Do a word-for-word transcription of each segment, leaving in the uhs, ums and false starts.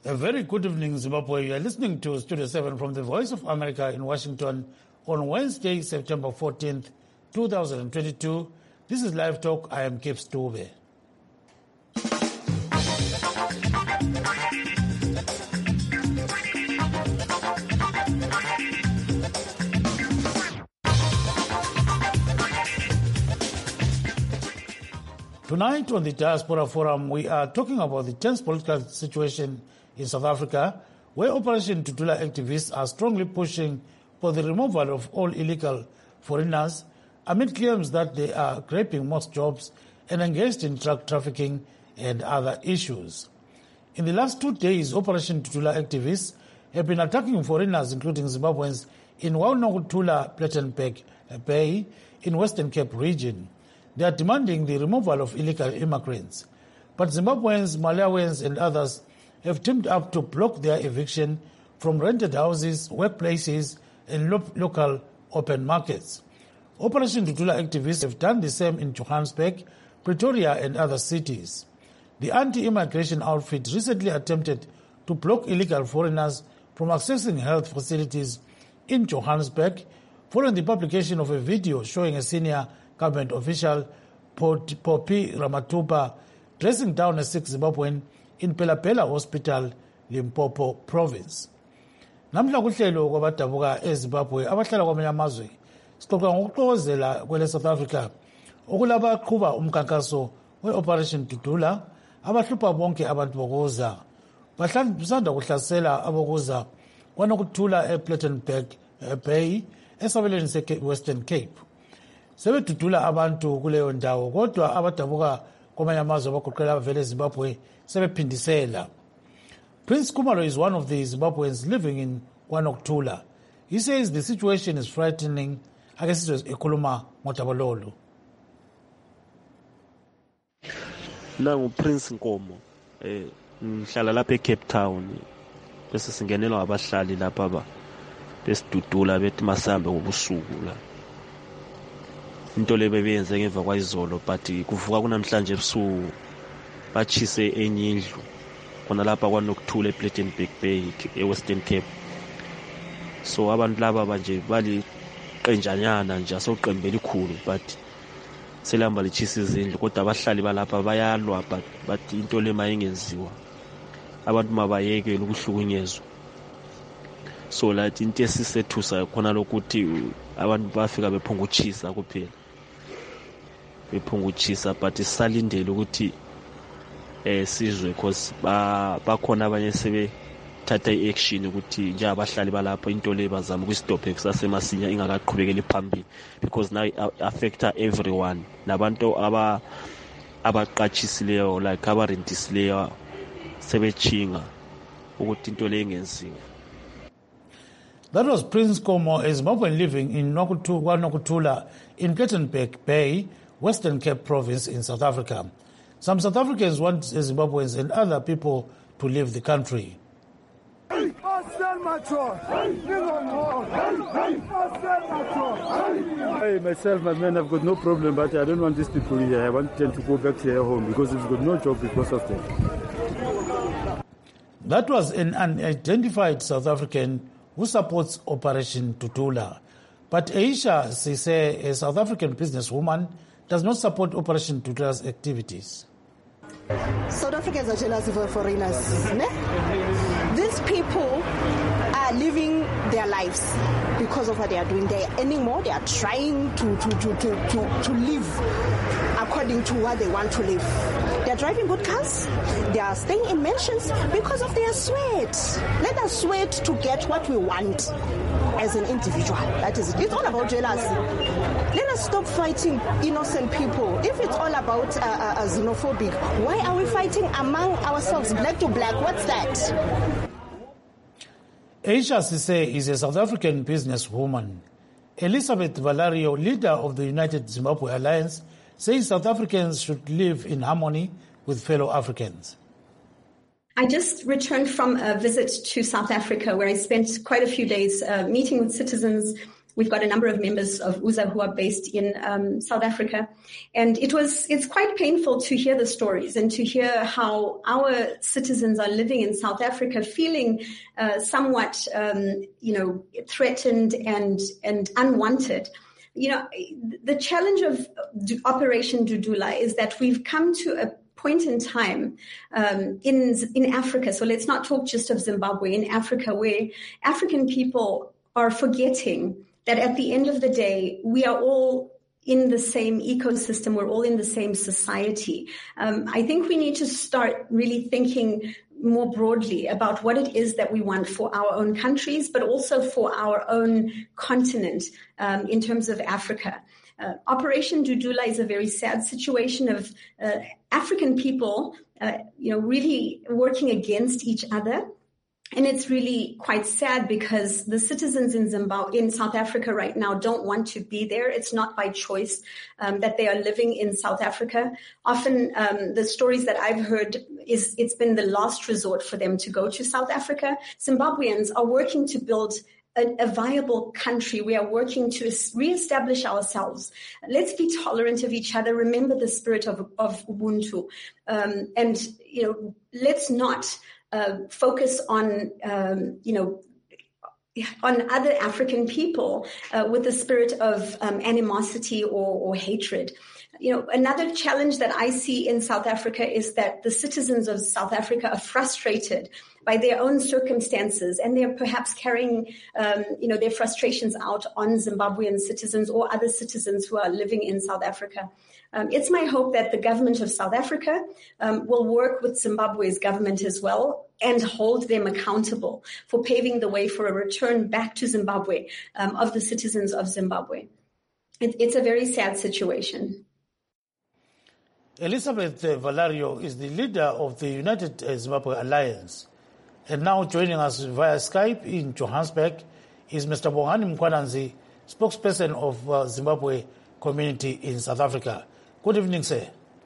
A very good evening, Zimbabwe. You are listening to Studio seven from the Voice of America in Washington on Wednesday, September fourteenth, two thousand twenty-two. This is Live Talk. I am Kip Stube. Tonight on the Diaspora Forum, we are talking about the tense political situation in South Africa, where Operation Tutula activists are strongly pushing for the removal of all illegal foreigners amid claims that they are grabbing most jobs and engaged in drug trafficking and other issues. In the last two days, Operation Tutula activists have been attacking foreigners, including Zimbabweans, in Wanokutula, Plettenberg Bay in Western Cape region. They are demanding the removal of illegal immigrants. But Zimbabweans, Malawians and others have teamed up to block their eviction from rented houses, workplaces and lo- local open markets. Operation Tutula activists have done the same in Johannesburg, Pretoria and other cities. The anti-immigration outfit recently attempted to block illegal foreigners from accessing health facilities in Johannesburg following the publication of a video showing a senior government official, Poppy Ramatupa, dressing down a sick Zimbabwean in Pelapela Hospital, Limpopo Province. Namhla kuhlelo kwabadabuka eZimbabwe abahlala kwamanye amazwe sixoxa ngokuxokozela kwele South Africa okulaba qhuba umkankaso we-Operation Tutula abahlupha bonke abantu bokuza bahlanzisanda kuhlasela abokuza kwanokuthula ePlettenberg Bay esabelweni se-Western Cape. Sebedudula abantu kuleyo ndawo kodwa abadabuka kwamanye amazwe abagoqela abavela eZimbabwe sebephindisela. Prince Kumalo is one of the Zimbabweans living in Wanokutula. He says the situation is frightening. Ake sizwe ekhuluma ngoDabalolo. Nangu Prince Nkomo eh ngihlala lapha eCape Town bese singenelwa abahlali lapha ba besidudula bethi masambe ngobusuku la. Into lebebenze ngemva kwaizolo but kuvuka kunamhlanje ebusuku bachise enye indlu khona lapha kwanokuthula ePlettenberg Bay eWestern Cape. So abantu laba manje bali qenjanyana nje asoqembela ikhulu but selamba lichisa izindlu kodwa abahlali balapha bayalwa but but into le mayingenziwa abantu mabayekele ukuhlukunyezwa. So lathi into esisethusa khona lokuthi abantu bafika bephunga uchisa kuphela bephunga uchisa but isalindele ukuthi eh sizwe because ba bakhona abanye sebe thatha iaction ukuthi nje abahlali balapha into le bazama ukustop kusasemasinya ingakaqhubekeli phambili because now affecta everyone nabantu aba abaqachisileyo like abarentisileyo sebechinga ukuthi into le ingenziwa. That was Prince Komo, a Zimbabwean living in Wanokutula in Plettenberg Bay, Western Cape Province in South Africa. Some South Africans want Zimbabweans and other people to leave the country. Hey, myself, my man, I've got no problem, but I don't want these people here. I want them to go back to their home because they've got no job because of them. That was an unidentified South African who supports Operation Tutula. But Aisha Sise, a South African businesswoman, does not support Operation Tutula's activities. South Africans are jealous of foreigners. Ne? These people are living their lives because of what they are doing. They are earning more. They are trying to, to, to, to, to, to live according to what they want to live. They are driving good cars. They are staying in mansions because of their sweat. Let us sweat to get what we want as an individual. That is it. It's all about jealousy. Let us stop fighting innocent people. If it's all about uh, uh, xenophobic, why are we fighting among ourselves, black to black? What's that? Aisha Sise is a South African businesswoman. Elizabeth Valario, leader of the United Zimbabwe Alliance, says South Africans should live in harmony with fellow Africans. I just returned from a visit to South Africa where I spent quite a few days uh, meeting with citizens, we've got a number of members of U Z A who are based in um, South Africa. And it was, it's quite painful to hear the stories and to hear how our citizens are living in South Africa feeling uh, somewhat, um, you know, threatened and, and unwanted. You know, the challenge of Operation Dudula is that we've come to a point in time um, in in Africa. So let's not talk just of Zimbabwe, in Africa, where African people are forgetting that at the end of the day, we are all in the same ecosystem. We're all in the same society. Um, I think we need to start really thinking more broadly about what it is that we want for our own countries, but also for our own continent um, in terms of Africa. Uh, Operation Dudula is a very sad situation of uh, African people, uh, you know, really working against each other. And it's really quite sad because the citizens in Zimbabwe, in South Africa right now don't want to be there. It's not by choice um, that they are living in South Africa. Often um, the stories that I've heard is it's been the last resort for them to go to South Africa. Zimbabweans are working to build a, a viable country. We are working to reestablish ourselves. Let's be tolerant of each other. Remember the spirit of, of Ubuntu. Um, and, you know, let's not Uh, focus on, um, you know, on other African people uh, with the spirit of um, animosity or, or hatred. You know, another challenge that I see in South Africa is that the citizens of South Africa are frustrated by their own circumstances, and they're perhaps carrying, um, you know, their frustrations out on Zimbabwean citizens or other citizens who are living in South Africa. Um, it's my hope that the government of South Africa um, will work with Zimbabwe's government as well and hold them accountable for paving the way for a return back to Zimbabwe um, of the citizens of Zimbabwe. It, it's a very sad situation. Elizabeth Valario is the leader of the United Zimbabwe Alliance. And now joining us via Skype in Johannesburg is Mister Bongani Mkwananzi, spokesperson of uh, Zimbabwe community in South Africa. Good evening, sir.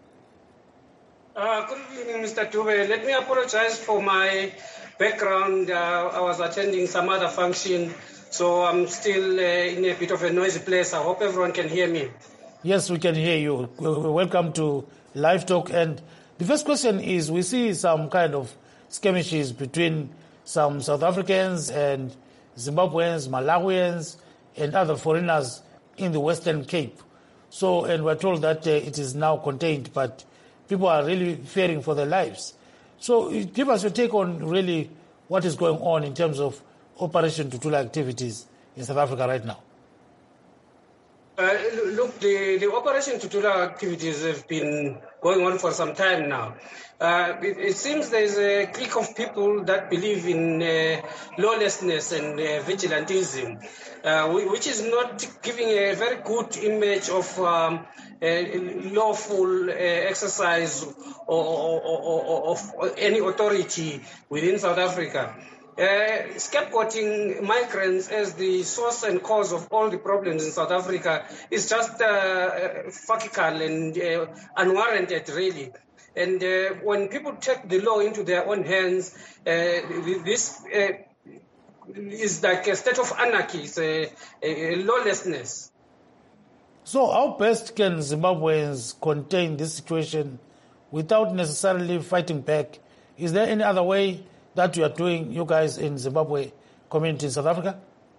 Uh, good evening, Mister Dube. Let me apologize for my background. Uh, I was attending some other function, so I'm still uh, in a bit of a noisy place. I hope everyone can hear me. Yes, we can hear you. Welcome to Live Talk. And the first question is, we see some kind of skirmishes between some South Africans and Zimbabweans, Malawians, and other foreigners in the Western Cape. So, and we're told that uh, it is now contained, but people are really fearing for their lives. So give us your take on really what is going on in terms of Operation Dudula activities in South Africa right now. Uh, look, the, the Operation Dudula activities have been going on for some time now. Uh, it, it seems there's a clique of people that believe in uh, lawlessness and uh, vigilantism, uh, which is not giving a very good image of um, a lawful uh, exercise or, or, or, or of any authority within South Africa. Uh, scapegoating migrants as the source and cause of all the problems in South Africa is just uh, factual and uh, unwarranted, really. And uh, when people take the law into their own hands, uh, this uh, is like a state of anarchy, it's a, a lawlessness. So how best can Zimbabweans contain this situation without necessarily fighting back? Is there any other way that you are doing, you guys in Zimbabwe community in South Africa?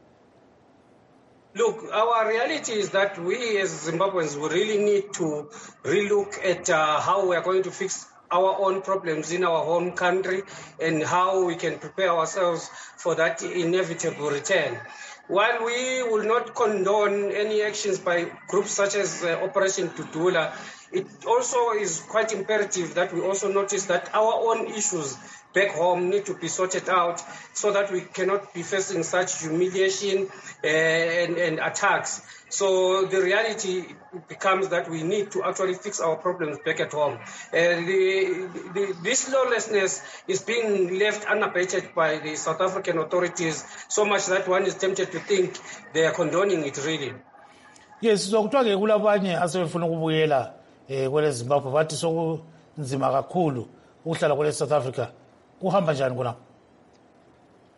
Look, our reality is that we as Zimbabweans we really need to relook at uh, how we are going to fix our own problems in our home country and how we can prepare ourselves for that inevitable return. While we will not condone any actions by groups such as uh, Operation Dudula, it also is quite imperative that we also notice that our own issues back home need to be sorted out so that we cannot be facing such humiliation uh, and, and attacks. So the reality becomes that we need to actually fix our problems back at home. Uh, the, the, this lawlessness is being left unabated by the South African authorities so much that one is tempted to think they are condoning it really. Yes, so kuthiwa kulabanye asebefuna ukubuyela eh kwele Zimbabwe bathi sokunzima kakhulu ukuhlala kwele South Africa. Kuhamba njani khona?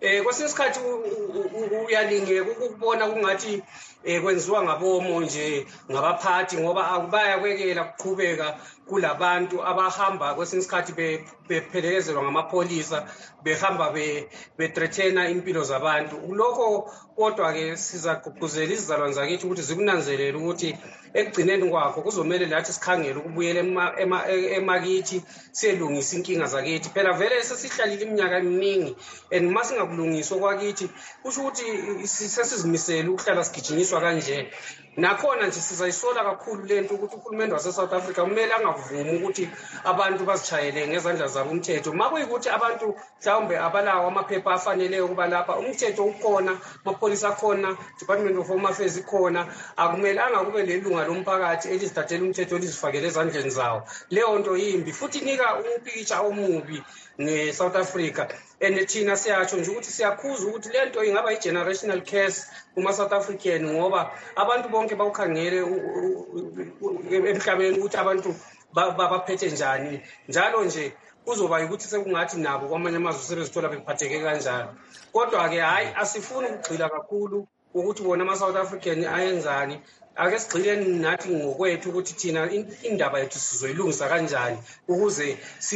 eh kwesinye isikhathi uyalingeka ukubona kungathi kwenziwa ngabomo nje ngabaphathi ngoba akubaya kwekela kuqhubeka kulabantu abahamba kwesinye isikhathi bephelekezelwa ngamapolisa behamba bethreathena impilo zabantu. Lokho kodwa ke sizagqugquzela izizalwane zakithi ukuthi zikunanzelele ukuthi ekugcineni kwakho kuzomela lathi sikhangele ukubuyela emakithi siyelungisa inkinga zakithi. Phela vele sesihlalile iminyaka eminingi and masingakulungiswa kwakithi kusho ukuthi sesizimisele ukuhlala sigijinyiswa kanje. Nakhona nje sizayisola kakhulu lento ukuthi uhulumende wase South Africa kumele angavumi ukuthi abantu bazitshayele ngezandla zabo umthetho. Makuyikuthi abantu mhlawumbe abalawo amaphepha afaneleyo ukuba lapha umthetho ukhona, amapolisa akhona, Department of Home Affairs ikhona, akumelanga kube lelunga lomphakathi elizithathela umthetho elizifakele ezandleni zawo. Leyo nto yimbi futhi nika umpicture omubi nge-South Africa. And thina siyatsho nje ukuthi siyakhuza ukuthi lento ingaba i-generational curse kuma-South African ngoba abantu bonke bawukhangele emhlabeni ukuthi abantu baphethe njani. Njalo nje kuzoba ukuthi sekungathi nabo kwamanye amazwe sebezithola bephatheke kanjalo. Kodwa-ke hhayi asifuni ukugxila kakhulu ukuthi bona ama-South African ayenzani. Ake sigxileni nathi ngokwethu ukuthi thina indaba yethu sizoyilungisa kanjani ukuze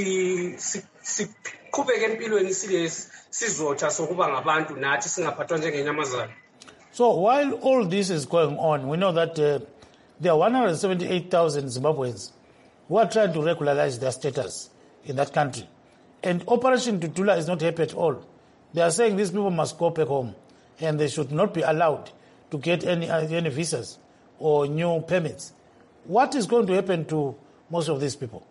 siqhubeke empilweni silesi sizotha sokuba ngabantu nathi singaphathwa njengenyamazana. So while all this is going on, we know that uh, there are one hundred seventy-eight thousand Zimbabweans who are trying to regularize their status in that country. And Operation Tutula is not happy at all. They are saying these people must go back home and they should not be allowed to get any, uh, any visas or new permits. What is going to happen to most of these people?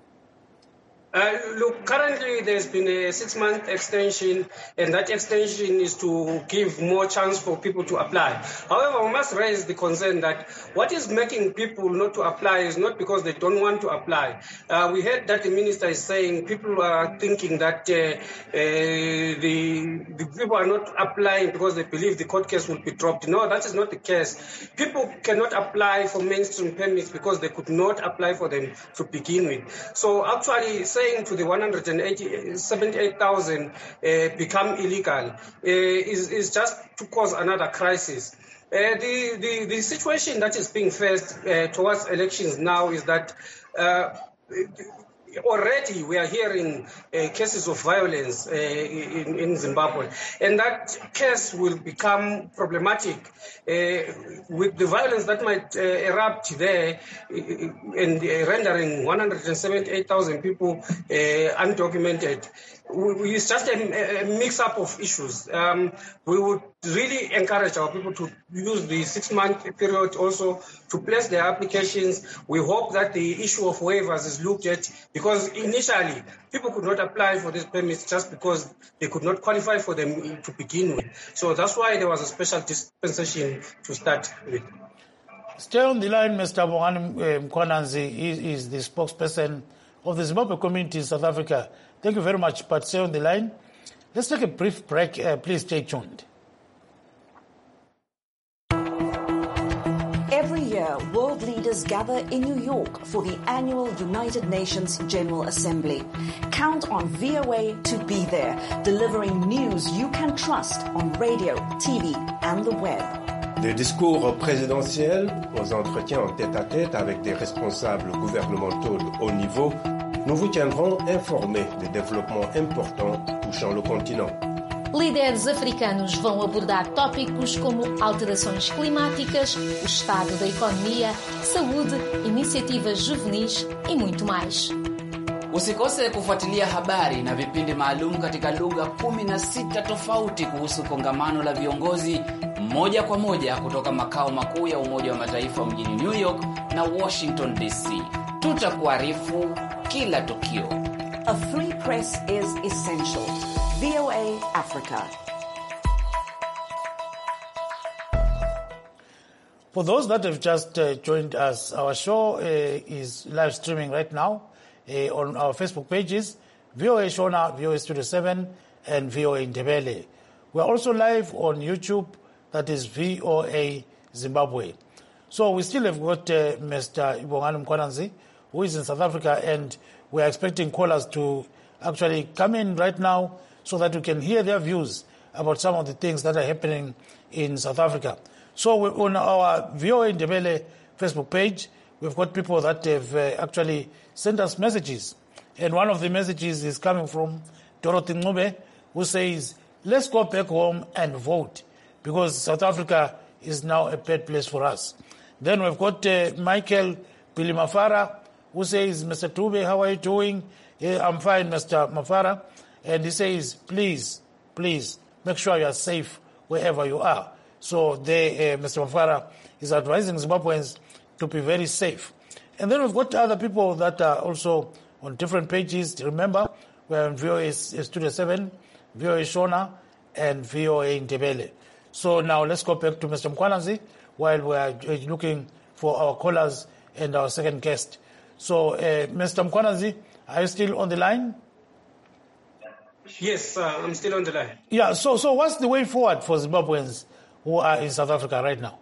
Uh, look, currently there's been a six-month extension, and that extension is to give more chance for people to apply. However, we must raise the concern that what is making people not to apply is not because they don't want to apply. Uh, we heard that the minister is saying people are thinking that uh, uh, the, the people are not applying because they believe the court case will be dropped. No, that is not the case. People cannot apply for mainstream permits because they could not apply for them to begin with. So actually, saying to the one hundred seventy-eight thousand uh, become illegal uh, is, is just to cause another crisis. Uh, the, the, the situation that is being faced uh, towards elections now is that uh, already we are hearing uh, cases of violence uh, in, in Zimbabwe, and that case will become problematic uh, with the violence that might uh, erupt there uh, and uh, rendering one hundred seventy-eight thousand people uh, undocumented. We, it's just a, a mix-up of issues. Um, we would really encourage our people to use the six-month period also to place their applications. We hope that the issue of waivers is looked at because initially people could not apply for these permits just because they could not qualify for them to begin with. So that's why there was a special dispensation to start with. Stay on the line, Mister Bongani Mkhwananzi. He is the spokesperson of the Zimbabwe community in South Africa. Thank you very much, but stay on the line. Let's take a brief break. Uh, please stay tuned. Every year, world leaders gather in New York for the annual United Nations General Assembly. Count on V O A to be there, delivering news you can trust on radio, T V, and the web. Des discours présidentiels aux entretiens en tête-à-tête avec des responsables gouvernementaux de haut niveau, nous vous tiendrons informés des développements importants touchant le continent. Líderes africanos vão abordar tópicos como alterações climáticas, o estado da economia, saúde, iniciativas juvenis e muito mais. Usikose kufuatilia habari na vipindi maalum katika lugha kumi na sita tofauti kuhusu kongamano la viongozi moja kwa moja kutoka makao makuu ya Umoja wa Mataifa mjini New York na Washington D C. Tutakuarifu kila tukio. A free press is essential. V O A Africa. For those that have just uh, joined us, our show uh, is live streaming right now uh, on our Facebook pages, V O A Shona, V O A Studio seven, and V O A Ndebele. We are also live on YouTube, that is V O A Zimbabwe. So we still have got uh, Mister Bongani Mkhwananzi, who is in South Africa, and we are expecting callers to actually come in right now so that we can hear their views about some of the things that are happening in South Africa. So we, on our V O A Ndebele Facebook page, we've got people that have uh, actually sent us messages. And one of the messages is coming from Dorothy Ngube, who says, let's go back home and vote, because South Africa is now a bad place for us. Then we've got uh, Michael Billy Mafara, who says, Mister Tube, how are you doing? Yeah, I'm fine, Mister Mafara. And he says, please, please, make sure you are safe wherever you are. So they, uh, Mister Mafara is advising Zimbabweans to be very safe. And then we've got other people that are also on different pages. Remember, we're on V O A Studio seven, V O A Shona, and V O A Ndebele. So now let's go back to Mister Mkwanazi while we're looking for our callers and our second guest. So, uh, Mister Mkwanazi, are you still on the line? Yes, uh, I'm still on the line. Yeah, so so what's the way forward for Zimbabweans who are in South Africa right now?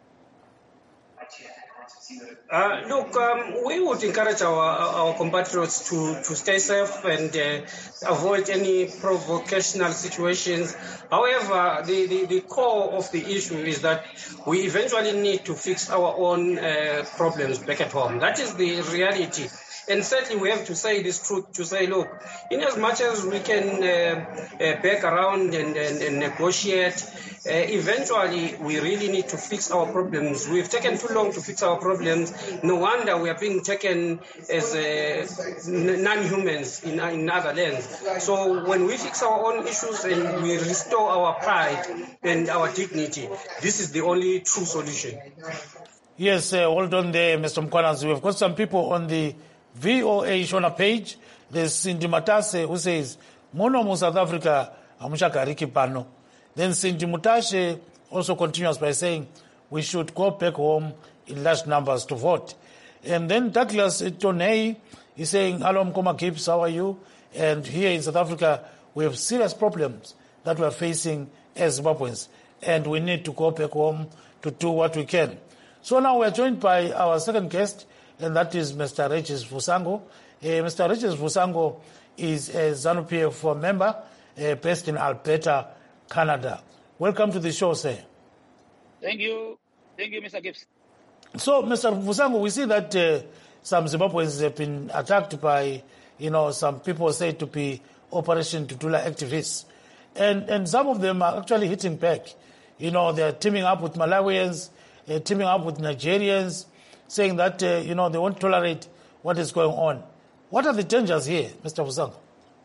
Uh, look, um, we would encourage our our compatriots to, to stay safe and uh, avoid any provocational situations. However, the, the, the core of the issue is that we eventually need to fix our own uh, problems back at home. That is the reality. And certainly we have to say this truth, to say, look, in as much as we can uh, uh, back around and, and, and negotiate, uh, eventually we really need to fix our problems. We've taken too long to fix our problems. No wonder we are being taken as uh, non-humans in, in other lands. So when we fix our own issues and we restore our pride and our dignity, this is the only true solution. Yes, uh, well done there, Mister Mkwanazi. We've got some people on the V O A Shona page. There's Cindy Matase who says, Mono mu South Africa, amushakariki pano. Then Cindy Mutashe also continues by saying, we should go back home in large numbers to vote. And then Douglas Tonei is saying, hello Mkoma Gibbs, how are you? And here in South Africa, we have serious problems that we're facing as Zimbabweans. And we need to go back home to do what we can. So now we're joined by our second guest, and that is Mister Regis Vusango. Uh, Mister Regis Vusango is a ZANU-P F member uh, based in Alberta, Canada. Welcome to the show, sir. Thank you. Thank you, Mister Gibbs. So, Mister Vusango, we see that uh, some Zimbabweans have been attacked by, you know, some people say to be Operation Tutula activists. And, and some of them are actually hitting back. You know, they're teaming up with Malawians, uh, teaming up with Nigerians, saying that, uh, you know, they won't tolerate what is going on. What are the dangers here, Mister Vusango?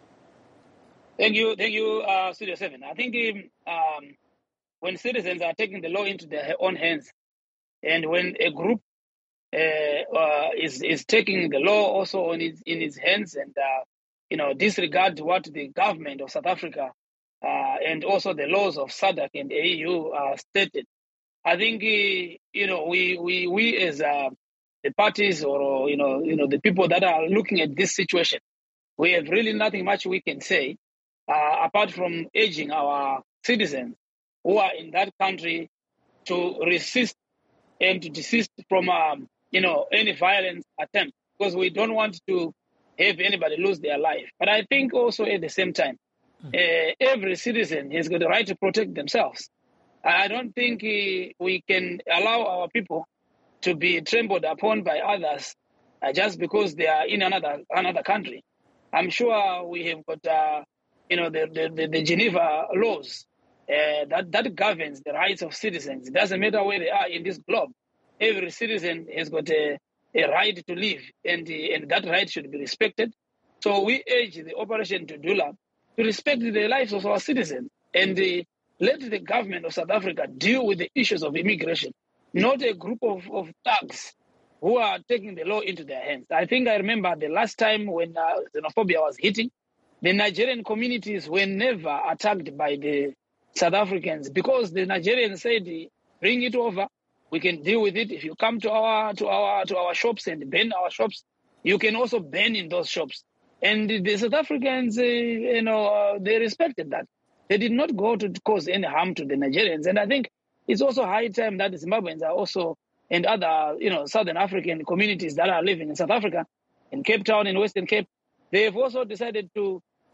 Thank you, thank you, uh, Studio seven. I think um, when citizens are taking the law into their own hands, and when a group uh, uh, is is taking the law also in its, in its hands and, uh, you know, disregard what the government of South Africa uh, and also the laws of SADC and A E U uh, stated, I think, uh, you know, we we we as uh, the parties or, you know, you know, the people that are looking at this situation, we have really nothing much we can say uh, apart from urging our citizens who are in that country to resist and to desist from, um, you know, any violent attempt, because we don't want to have anybody lose their life. But I think also at the same time, uh, every citizen has got the right to protect themselves. I don't think uh, we can allow our people to be trampled upon by others uh, just because they are in another another country. I'm sure we have got, uh, you know, the, the, the Geneva laws uh, that, that governs the rights of citizens. It doesn't matter where they are in this globe. Every citizen has got a, a right to live, and, uh, and that right should be respected. So we urge the Operation Tutula to respect the lives of our citizens and uh, let the government of South Africa deal with the issues of immigration, not a group of, of thugs who are taking the law into their hands. I think I remember the last time when uh, xenophobia was hitting, the Nigerian communities were never attacked by the South Africans because the Nigerians said, bring it over, we can deal with it. If you come to our to our to our shops and burn our shops, you can also burn in those shops. And the South Africans, uh, you know, uh, they respected that. They did not go to cause any harm to the Nigerians. And I think it's also high time that the Zimbabweans are also, and other, you know, Southern African communities that are living in South Africa, in Cape Town, in Western Cape, they have also decided to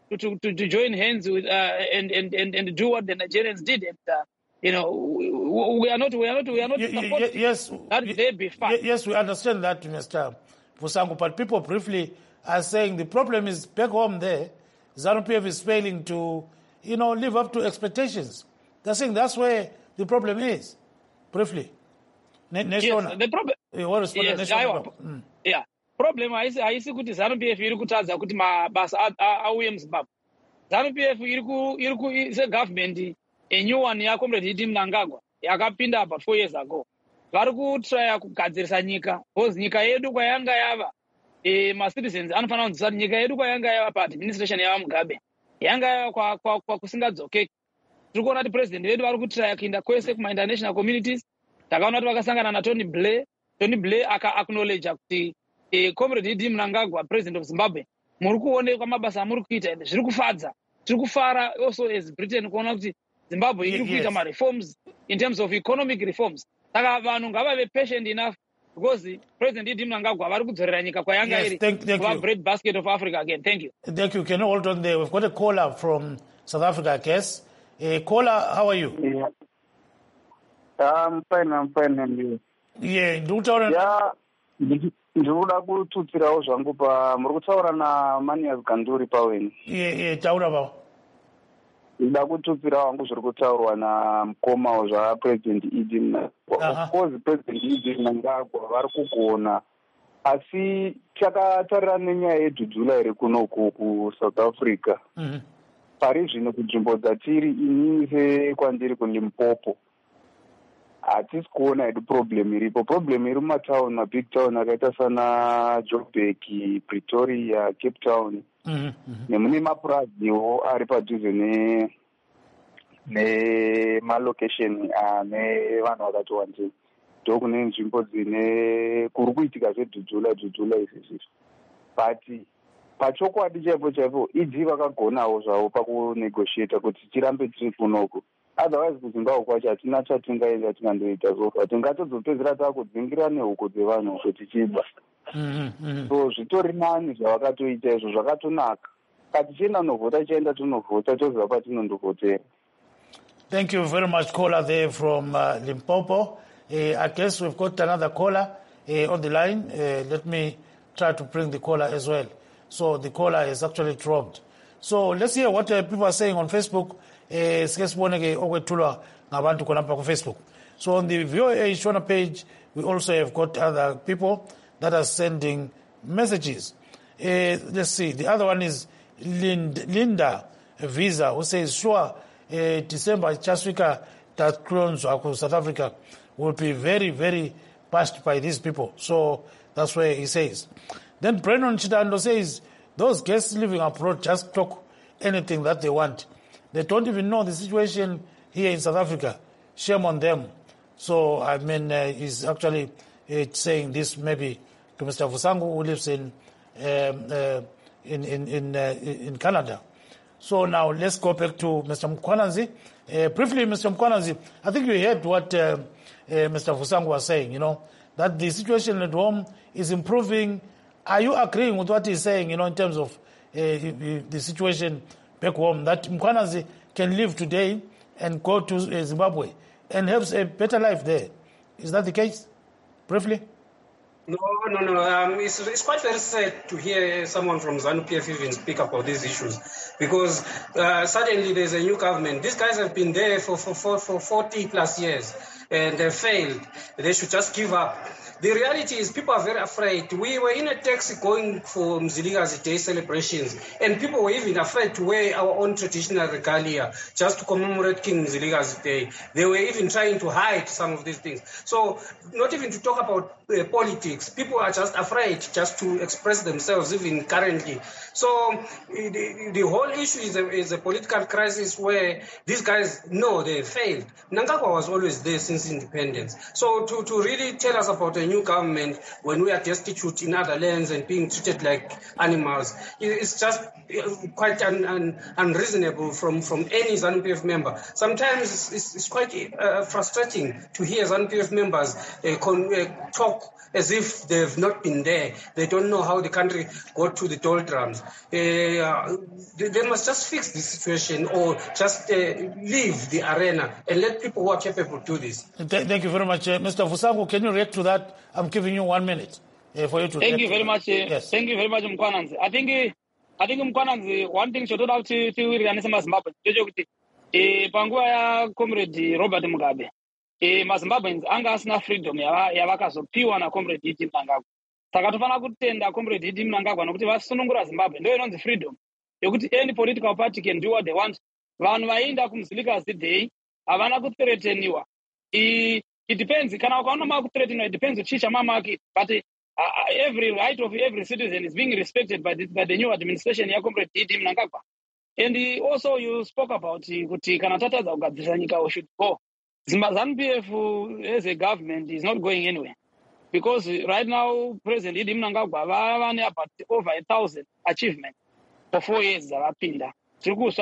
to, to, to join hands with uh, and, and, and, and do what the Nigerians did. And, uh, you know, we, we are not, we are not, we are not supporting yes, that they be fine. Yes, we understand that, Mister Vusangu, but people briefly are saying the problem is back home there, ZANU-P F is failing to, you know, live up to expectations. They're saying that's where the problem is, briefly. Ne- yes, the problem, yes, mm. yeah. Problem haisi haisi kuti ZANU-P F iri kutadza kuti mabasa auye muZimbabwe. ZANU-P F iri ku iri ku segovernment a new one ya Comrade Hidi Mnangagwa yakapinda apa four years ago. Vari kutraya kugadzirisa nyika, because nyika yedu kwayanga yava eh ma citizens anofana kunzisa nyika yedu kwayanga yava pa administration yava Mugabe. Yanga yava kwa kwa, kwa kusingadzokeki. Tiri kuona kuti president vedu vari kutraya kuinda kwese kuma international communities. Takaona kuti vakasangana na Tony Blair. Tony Blair aka acknowledge kuti eh Comrade Hidi Mnangagwa, president of Zimbabwe, muri kuonekwa mabasa amuri kuita ende zviri kufadza. Tiri kufara also as Britain kuona kuti Zimbabwe iri kuita ma reforms in terms of economic reforms. Saka vanhu ngavave patient enough because President Hidi Mnangagwa vari kudzorera nyika kwayanga iri kuva bread basket of Africa again. Thank you. Thank you. Can you hold on there? We've got a caller from South Africa, I guess. Uh, caller, how are you? Yeah. I'm fine, I'm fine, and you? Yeah, do tell us. Yeah. Ndikuda kututsirawo zvangu pa muri kutaura naManias Ganduri paweni. Yeah, yeah, taura ba. Ndikuda kututsira wangu zviri kutaurwa namukoma zvaPresident Hidi Mnangagwa. Of course President Hidi Mnangagwa vari kugona, asi takatarira nenyaya yedhudhula iri kunoku kuSouth Africa. Mm-hmm. Pari zvino kunzvimbo dzatiri inini sekwandiri kuLimpopo hatisi kuona hedu problem iripo. Problem iri mumatown, mabig town akaita sana Joburg, Pretoria, Cape Town. Mm-hmm. Nemune mapuraziwo ari padhuze ne nemalocation ane vanhu vakati wandei. Ndokune nzvimbo dzine kuri kuitika zvedhudhula dhudhula izvi. But pachokwadi chaipo chaipo idzi vakagonawo zvavo pakunegotiata kuti tirambe tiri kunoku. Otherwise kuZimbabwe kwacho hatina chatingaenda tikandoita zofa. Tingatozopedzera taakudzingira nehuko dzevanhu kuti tichiba. Mm-hmm. So zvitori nani zvavakatoita izvo, zvakatonaka. Katichienda novhota tichaenda tonovhota toziva patinondovhotera. Thank you very much, caller there from uh, Limpopo. Uh, I guess we've got another caller uh, on the line. Uh, let me try to bring the caller as well. So the caller is actually dropped. So let's hear what uh, people are saying on Facebook. Uh, so on the V O A Shona page, we also have got other people that are sending messages. Uh, let's see. The other one is Lind, Linda Visa, who says, sure, uh, December, Chaswika, that clones of South Africa will be very, very bashed by these people. So that's where he says. Then Brennan Chidando says, those guests living abroad just talk anything that they want. They don't even know the situation here in South Africa. Shame on them. So, I mean, uh, he's actually uh, saying this maybe to Mister Vusangu, who lives in um, uh, in in in, uh, in Canada. So now let's go back to Mister Mkhwanazi. Uh, briefly, Mister Mkhwanazi, I think you heard what uh, uh, Mister Vusangu was saying, you know, that the situation at home is improving. Are you agreeing with what he's saying, you know, in terms of uh, the situation back home, that Mkhwanazi can live today and go to uh, Zimbabwe and have a better life there? Is that the case? Briefly? No, no, no. Um, it's, it's quite very sad to hear someone from ZANU-P F even speak about these issues, because uh, suddenly there's a new government. These guys have been there for, for, for, for forty plus years and they failed. They should just give up. The reality is people are very afraid. We were in a taxi going for Mzilikazi Day celebrations, and people were even afraid to wear our own traditional regalia just to commemorate King Mzilikazi Day. They were even trying to hide some of these things. So not even to talk about uh, politics. People are just afraid just to express themselves even currently. So the, the whole issue is a, is a political crisis where these guys know they failed. Mnangagwa was always there since independence. So to, to really tell us about a new government when we are destitute in other lands and being treated like animals. It's just quite un, un, unreasonable from, from any ZANU P F member. Sometimes it's, it's quite uh, frustrating to hear ZANU P F members uh, con, uh, talk as if they've not been there. They don't know how the country got to the doldrums. Uh, they, they must just fix the situation or just uh, leave the arena and let people who are capable do this. Th- thank you very much. Uh, Mister Fusango, can you react to that? I'm giving you one minute uh, for you to Thank you very much. Uh, yes. Thank you very much, Mkwananzi. I think, uh, I think Mkwananzi, one thing should have to to organize Zimbabwe. Eh, panguwa ya comrade Robert Mugabe. Eh, maZimbabweans anga asina freedom yava yavakazopiwa na comrade Hiti Mnangagwa. Saka tofana kutenda comrade Hiti Mnangagwa nokuti vasunungura Zimbabwe ndio inonzi freedom. Yokuti any political party can do what they want. Vanhu vainda kumzilikazi day havana kuthreateniwa. It depends. Kana ukaona makuthreateniwa, it depends uchicha mamaki. But uh, every right of every citizen is being respected by the, by the new administration ya comrade Hiti Mnangagwa. And uh, also you spoke about kuti kana tataza kugadzirisa nyika we should go. ZANU P F as a government is not going anywhere. Because right now, President Hiti Mnangagwa have about over a thousand achievements for four years. Almost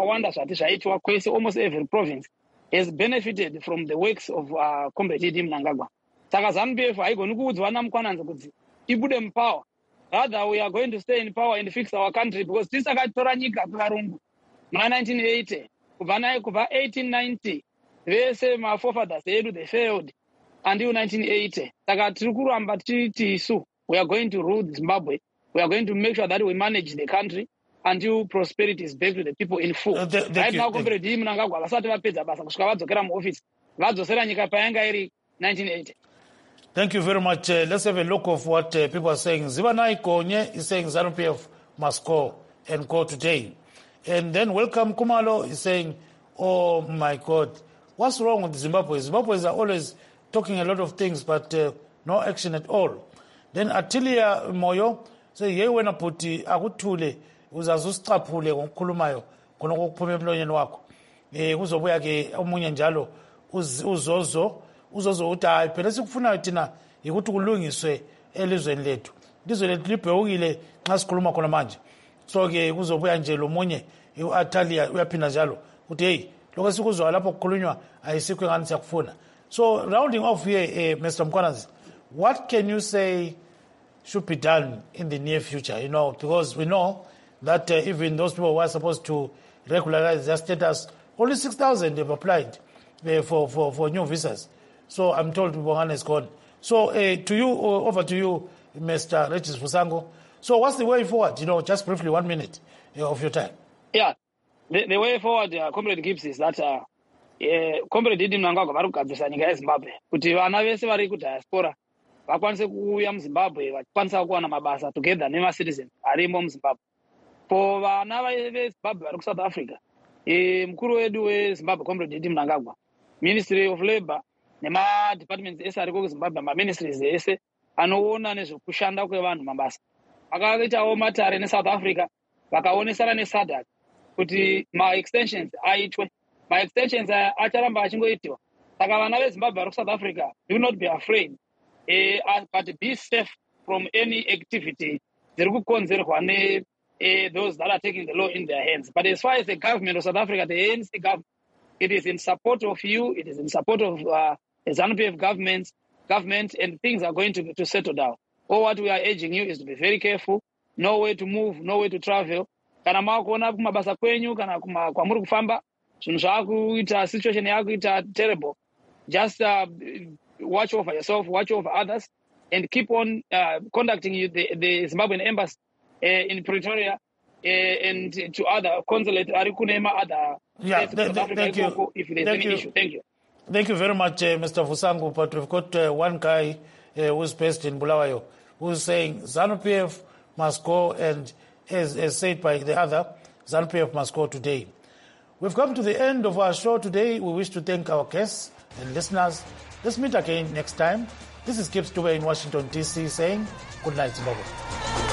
every province has benefited from the works of uh, Comrade Hiti Mnangagwa. Saka ZANU P F haigoni Mkwananzi kuti ibude mupower. Rather, we are going to stay in power and fix our country because this akatora nyika kuvarungu. nineteen eighty, kubva eighteen ninety, vese my forefathers edu they failed until nineteen eighty. Saka tiri kuramba titi isu we are going to rule Zimbabwe. We are going to make sure that we manage the country until prosperity is back to the people in full. Uh, th- right you, now, Comrade Hiti Mnangagwa vasati vapedza basa kusvika vadzokera muoffice vadzosera nyika payanga iri nineteen eighty. Thank you very much. Uh, let's have a look of what uh, people are saying. Zivanai Konye is saying ZANU P F must go and go today. And then Welcome Kumalo is saying, oh my God, what's wrong with Zimbabwe? Zimbabweans are always talking a lot of things, but uh, no action at all. Then Atilia Moyo say, ye wena puti akutule uzazusicaphule ngokukhulumayo khona kokuphuma emlonyeni wakho. Eh kuzobuya ke omunye njalo uzozo uzozo uthi hayi phela sikufunayo thina ukuthi kulungiswe elizweni lethu. Ilizwe lethu libhekile nxa sikhuluma khona manje. So ke kuzobuya nje lo munye uAtalia uyaphinda njalo uthi hey lokho sikuzwa lapho kukhulunywa ayisikho ngani siyakufuna. So rounding off here, uh, Mister Mkwananzi, what can you say should be done in the near future? You know, because we know that uh, even those people who are supposed to regularize their status, only six thousand have applied uh, for, for, for new visas. So I'm told Bongana is gone. So uh, to you, uh, over to you, Mister Regis Fusango. So what's the way forward? You know, just briefly, one minute uh, of your time. Yeah, the, the way forward, uh, Comrade Gibbs, is that uh, uh, Comrade Hiti Mnangagwa vari kugadzirisa nyika yeZimbabwe kuti vana vese vari kudiaspora vakwanise kuuya muZimbabwe vachikwanisa kuwana mabasa together nemacitizens arimo muZimbabwe. For vana veZimbabwe vari kuSouth Africa, eh, mukuru wedu weZimbabwe Comrade Hiti Mnangagwa, Ministry of Labour nema-departments ese ariko kuZimbabwe, ma-ministries ese anoona nezvekushanda kwevanhu mabasa akaitawo matare neSouth Africa vakaonesana neSADC kuti ma-extensions aitwe. Ma-extensions acharamba achingoitiwa. Saka vana veZimbabwe vari kuSouth Africa, do not be afraid, uh, but be safe from any activity dziri kukonzerwa ne uh, those that are taking the law in their hands. But as far as the government of South Africa, the A N C government, it is in support of you, it is in support of uh, the ZANU P F government, government, and things are going to, to settle down. All what we are urging you is to be very careful, no way to move, no way to travel. Kana makuona kumabasa kwenyu, kana kwamuri kufamba, zvinhu zvakuita situation yakuita terrible. Just uh, watch over yourself, watch over others, and keep on uh, conducting you, the, the Zimbabwean embassy uh, in Pretoria uh, and to other consulate, Arikunema, other yeah, states th- of th- Africa, thank you. if there's thank any you. issue. Thank you. Thank you very much, uh, Mister Fusango. But we've got uh, one guy uh, who's based in Bulawayo who's saying ZANU P F must go, and as, as said by the other, ZANU P F must go today. We've come to the end of our show today. We wish to thank our guests and listeners. Let's meet again next time. This is Gibbs Dube in Washington, D C saying good night, Zimbabwe.